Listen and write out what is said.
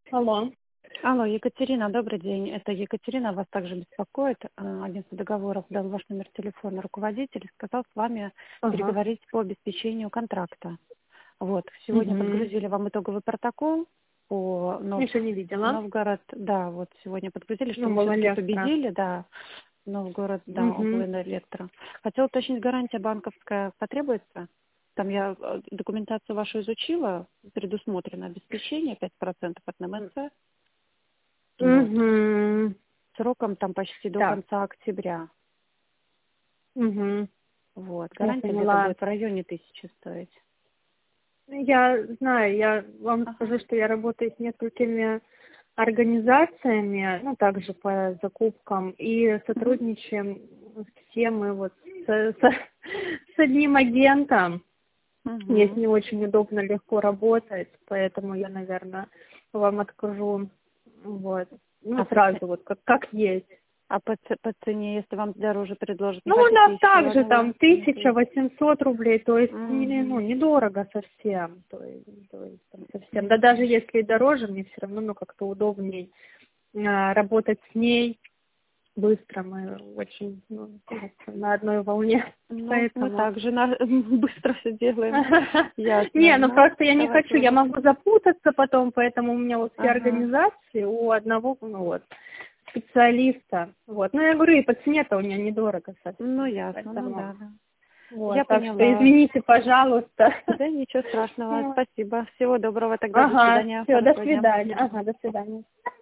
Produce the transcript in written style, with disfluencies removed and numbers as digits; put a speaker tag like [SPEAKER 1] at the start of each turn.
[SPEAKER 1] Алло.
[SPEAKER 2] Алло, Екатерина, добрый день. Это Екатерина, вас также беспокоит. Агентство договоров дал ваш номер телефона руководитель и сказал с вами
[SPEAKER 1] Ага.
[SPEAKER 2] переговорить по обеспечению контракта. Вот, сегодня
[SPEAKER 1] Угу.
[SPEAKER 2] подгрузили вам итоговый протокол по
[SPEAKER 1] Еще не видела.
[SPEAKER 2] Новгород, да, вот сегодня подгрузили, что
[SPEAKER 1] Ну,
[SPEAKER 2] вы
[SPEAKER 1] был
[SPEAKER 2] все-таки
[SPEAKER 1] электро.
[SPEAKER 2] победили, да, Новгород, да,
[SPEAKER 1] Угу.
[SPEAKER 2] область электро. Хотела уточнить, гарантия банковская потребуется? Там я документацию вашу изучила, предусмотрено обеспечение 5% от НМС. Вот.
[SPEAKER 1] Угу.
[SPEAKER 2] Сроком там почти до
[SPEAKER 1] Так.
[SPEAKER 2] конца октября.
[SPEAKER 1] Угу.
[SPEAKER 2] Вот.
[SPEAKER 1] Я
[SPEAKER 2] Гарантия где-то
[SPEAKER 1] поняла.
[SPEAKER 2] будет в районе 1000 стоить.
[SPEAKER 1] Я знаю, я вам
[SPEAKER 2] Ага.
[SPEAKER 1] скажу, что я работаю с несколькими организациями, ну, также по закупкам, и
[SPEAKER 2] Мгм.
[SPEAKER 1] сотрудничаем все мы вот с одним агентом. Мне с
[SPEAKER 2] Мгм.
[SPEAKER 1] ним очень удобно, легко работать, поэтому я, наверное, вам откажу, вот, ну,
[SPEAKER 2] А
[SPEAKER 1] сразу вот, как есть.
[SPEAKER 2] по цене, если вам дороже предложат, не
[SPEAKER 1] Ну, у
[SPEAKER 2] хотите
[SPEAKER 1] нас
[SPEAKER 2] еще
[SPEAKER 1] также там
[SPEAKER 2] возможность?
[SPEAKER 1] 1800 рублей, то есть, ну,
[SPEAKER 2] Угу.
[SPEAKER 1] недорого совсем, то есть там совсем, да даже если и дороже, мне все равно, ну, как-то удобней работать с ней быстро, мы очень, ну, как-то на одной волне,
[SPEAKER 2] Ну, мы
[SPEAKER 1] поэтому...
[SPEAKER 2] также быстро все делаем.
[SPEAKER 1] Не,
[SPEAKER 2] Ясно.
[SPEAKER 1] ну
[SPEAKER 2] Ну,
[SPEAKER 1] просто я не
[SPEAKER 2] давайте
[SPEAKER 1] хочу, я
[SPEAKER 2] попробуем.
[SPEAKER 1] могу запутаться потом, поэтому у меня вот все
[SPEAKER 2] Ага.
[SPEAKER 1] организации у одного, ну вот, специалиста. Вот. Ну, я говорю, и по цене-то у меня недорого
[SPEAKER 2] Ну,
[SPEAKER 1] совсем.
[SPEAKER 2] ясно. Ну,
[SPEAKER 1] Поэтому,
[SPEAKER 2] да, да. Я
[SPEAKER 1] вот, так что
[SPEAKER 2] поняла.
[SPEAKER 1] извините, пожалуйста.
[SPEAKER 2] Да, ничего страшного.
[SPEAKER 1] Вот.
[SPEAKER 2] Спасибо. Всего доброго тогда. До
[SPEAKER 1] Ага,
[SPEAKER 2] свидания.
[SPEAKER 1] все, до
[SPEAKER 2] Хорошего дня.
[SPEAKER 1] свидания. Ага, до свидания.